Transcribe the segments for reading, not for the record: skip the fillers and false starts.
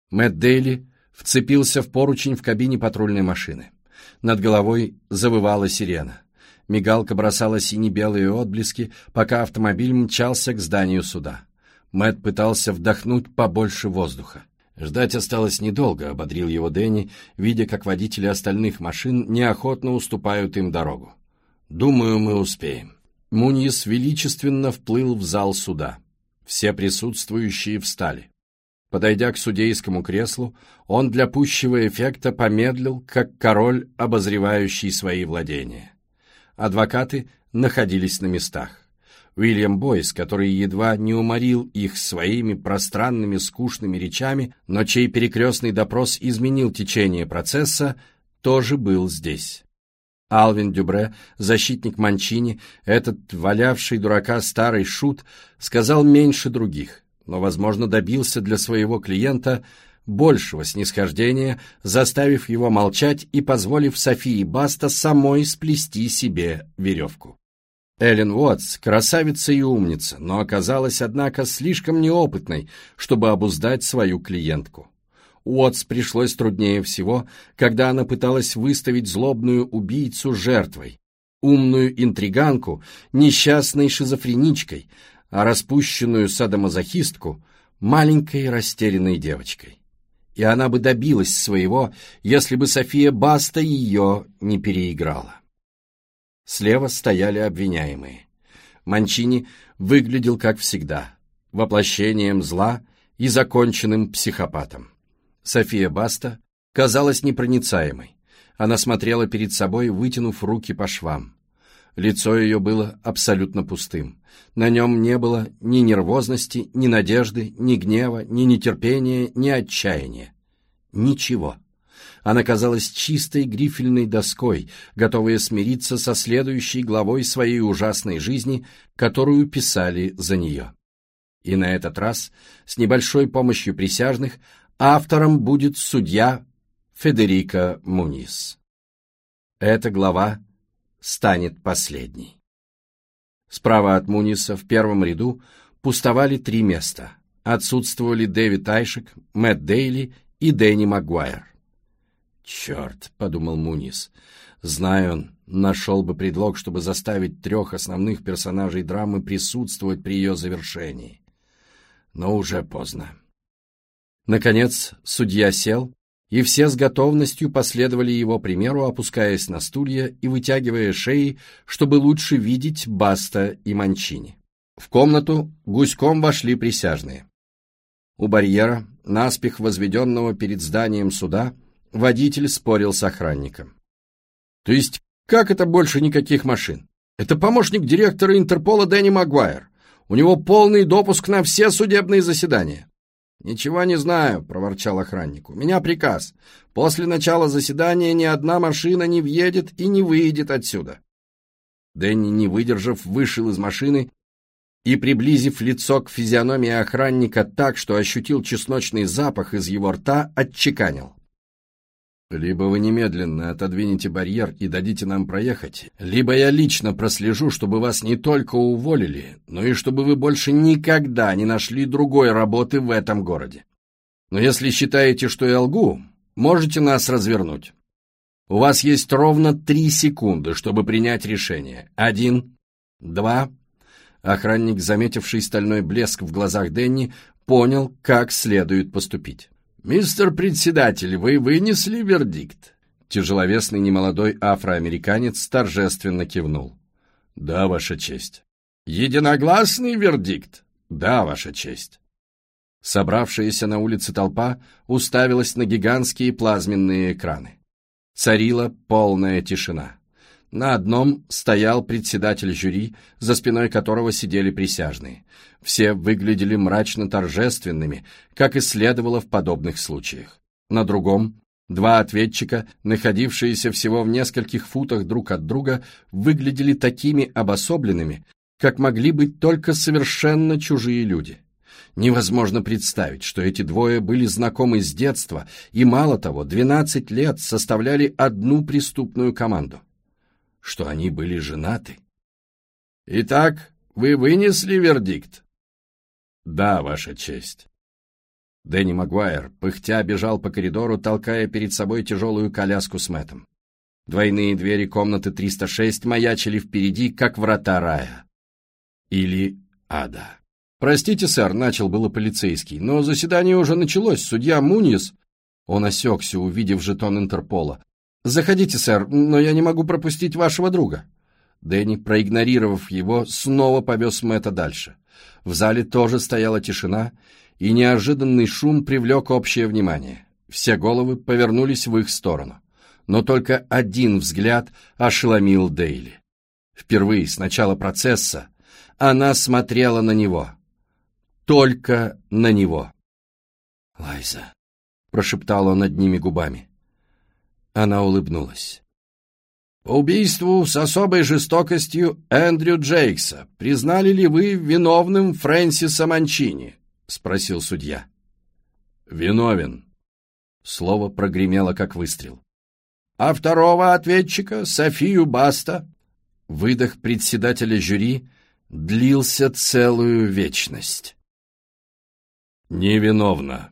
Мэтт Дейли вцепился в поручень в кабине патрульной машины. Над головой завывала сирена. Мигалка бросала сине-белые отблески, пока автомобиль мчался к зданию суда. Мэтт пытался вдохнуть побольше воздуха. «Ждать осталось недолго», — ободрил его Дэнни, видя, как водители остальных машин неохотно уступают им дорогу. «Думаю, мы успеем». Муньес величественно вплыл в зал суда. Все присутствующие встали. Подойдя к судейскому креслу, он для пущего эффекта помедлил, как король, обозревающий свои владения. Адвокаты находились на местах. Уильям Бойс, который едва не уморил их своими пространными скучными речами, но чей перекрестный допрос изменил течение процесса, тоже был здесь. Алвин Дюбре, защитник Манчини, этот валявший дурака старый шут, сказал меньше других, но, возможно, добился для своего клиента большего снисхождения, заставив его молчать и позволив Софии Баста самой сплести себе веревку. Эллен Уотс — красавица и умница, но оказалась, однако, слишком неопытной, чтобы обуздать свою клиентку. Уотс пришлось труднее всего, когда она пыталась выставить злобную убийцу жертвой, умную интриганку несчастной шизофреничкой, а распущенную садомазохистку маленькой растерянной девочкой. И она бы добилась своего, если бы София Баста ее не переиграла. Слева стояли обвиняемые. Манчини выглядел, как всегда, воплощением зла и законченным психопатом. София Баста казалась непроницаемой. Она смотрела перед собой, вытянув руки по швам. Лицо ее было абсолютно пустым. На нем не было ни нервозности, ни надежды, ни гнева, ни нетерпения, ни отчаяния. Ничего. Она казалась чистой грифельной доской, готовая смириться со следующей главой своей ужасной жизни, которую писали за нее. И на этот раз, с небольшой помощью присяжных, автором будет судья Федерико Муньес. Эта глава станет последней. Справа от Муньеса в первом ряду пустовали 3 места. Отсутствовали Дэвид Айшек, Мэтт Дейли и Дэнни Магуайр. «Черт», — подумал Муньес, — «зная он, нашел бы предлог, чтобы заставить 3 основных персонажей драмы присутствовать при ее завершении. Но уже поздно». Наконец судья сел, и все с готовностью последовали его примеру, опускаясь на стулья и вытягивая шеи, чтобы лучше видеть Баста и Манчини. В комнату гуськом вошли присяжные. У барьера, наспех возведенного перед зданием суда, водитель спорил с охранником. «То есть, как это больше никаких машин? Это помощник директора Интерпола Дэнни Магуайр. У него полный допуск на все судебные заседания». «Ничего не знаю», — проворчал охранник. «У меня приказ. После начала заседания ни одна машина не въедет и не выйдет отсюда». Дэнни, не выдержав, вышел из машины и, приблизив лицо к физиономии охранника так, что ощутил чесночный запах из его рта, отчеканил: «Либо вы немедленно отодвинете барьер и дадите нам проехать, либо я лично прослежу, чтобы вас не только уволили, но и чтобы вы больше никогда не нашли другой работы в этом городе. Но если считаете, что я лгу, можете нас развернуть. У вас есть ровно 3 секунды, чтобы принять решение. 1, 2...» Охранник, заметивший стальной блеск в глазах Дэнни, понял, как следует поступить. «Мистер председатель, вы вынесли вердикт?» Тяжеловесный немолодой афроамериканец торжественно кивнул. «Да, Ваша честь». «Единогласный вердикт?» «Да, Ваша честь». Собравшаяся на улице толпа уставилась на гигантские плазменные экраны. Царила полная тишина. На одном стоял председатель жюри, за спиной которого сидели присяжные. Все выглядели мрачно торжественными, как и следовало в подобных случаях. На другом 2 ответчика, находившиеся всего в нескольких футах друг от друга, выглядели такими обособленными, как могли быть только совершенно чужие люди. Невозможно представить, что эти двое были знакомы с детства и, мало того, 12 лет составляли одну преступную команду. Что они были женаты. «Итак, вы вынесли вердикт?» «Да, Ваша честь». Дэнни Магуайр, пыхтя, бежал по коридору, толкая перед собой тяжелую коляску с Мэттом. Двойные двери комнаты 306 маячили впереди, как врата рая. Или ада. «Простите, сэр», — начал было полицейский, — «но заседание уже началось, судья Муньес...» Он осекся, увидев жетон Интерпола. «Заходите, сэр, но я не могу пропустить вашего друга». Дэнни, проигнорировав его, снова повез Мэтта дальше. В зале тоже стояла тишина, и неожиданный шум привлек общее внимание. Все головы повернулись в их сторону. Но только один взгляд ошеломил Дейли. Впервые с начала процесса она смотрела на него. Только на него. «Лайза», — прошептал он одними губами. Она улыбнулась. «По убийству с особой жестокостью Эндрю Джейкса признали ли вы виновным Фрэнсиса Манчини?» — спросил судья. «Виновен». Слово прогремело, как выстрел. «А второго ответчика, Софию Баста?» Выдох председателя жюри длился целую вечность. «Невиновна».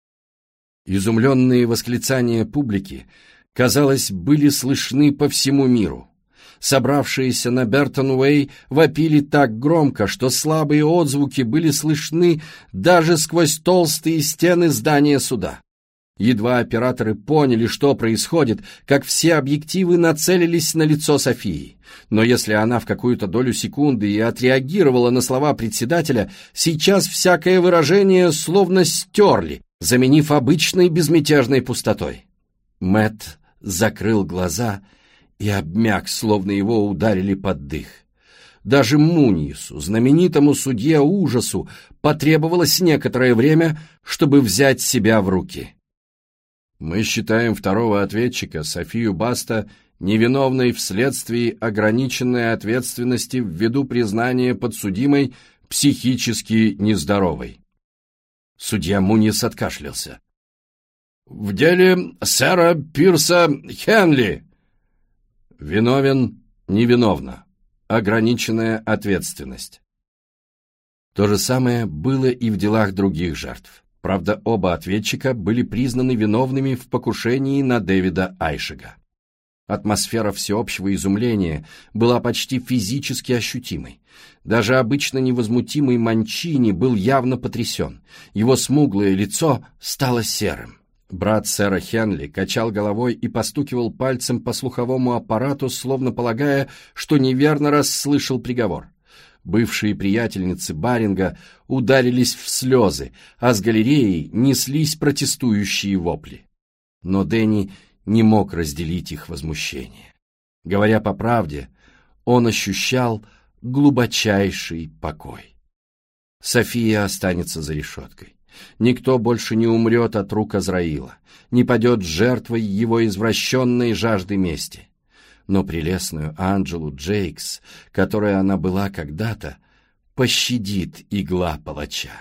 Изумленные восклицания публики, казалось, были слышны по всему миру. Собравшиеся на Бертон-Уэй вопили так громко, что слабые отзвуки были слышны даже сквозь толстые стены здания суда. Едва операторы поняли, что происходит, как все объективы нацелились на лицо Софии. Но если она в какую-то долю секунды и отреагировала на слова председателя, сейчас всякое выражение словно стерли, заменив обычной безмятежной пустотой. Мэтт закрыл глаза и обмяк, словно его ударили под дых. Даже Муньесу, знаменитому судье ужасу, потребовалось некоторое время, чтобы взять себя в руки. «Мы считаем второго ответчика, Софию Баста, невиновной вследствие ограниченной ответственности ввиду признания подсудимой психически нездоровой». Судья Муньес откашлялся. «В деле сэра Пирса Хенли». «Виновен, невиновна. Ограниченная ответственность». То же самое было и в делах других жертв. Правда, оба ответчика были признаны виновными в покушении на Дэвида Айшига. Атмосфера всеобщего изумления была почти физически ощутимой. Даже обычно невозмутимый Манчини был явно потрясен. Его смуглое лицо стало серым. Брат сэра Хенли качал головой и постукивал пальцем по слуховому аппарату, словно полагая, что неверно расслышал приговор. Бывшие приятельницы Баринга ударились в слезы, а с галереи неслись протестующие вопли. Но Дэнни не мог разделить их возмущение. Говоря по правде, он ощущал глубочайший покой. София останется за решеткой. Никто больше не умрет от рук Азраила, не падет жертвой его извращенной жажды мести. Но прелестную Анджелу Джейкс, которой она была когда-то, пощадит игла палача.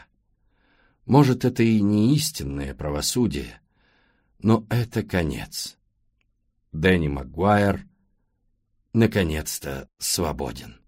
Может, это и не истинное правосудие, но это конец. Дэнни Магуайр наконец-то свободен.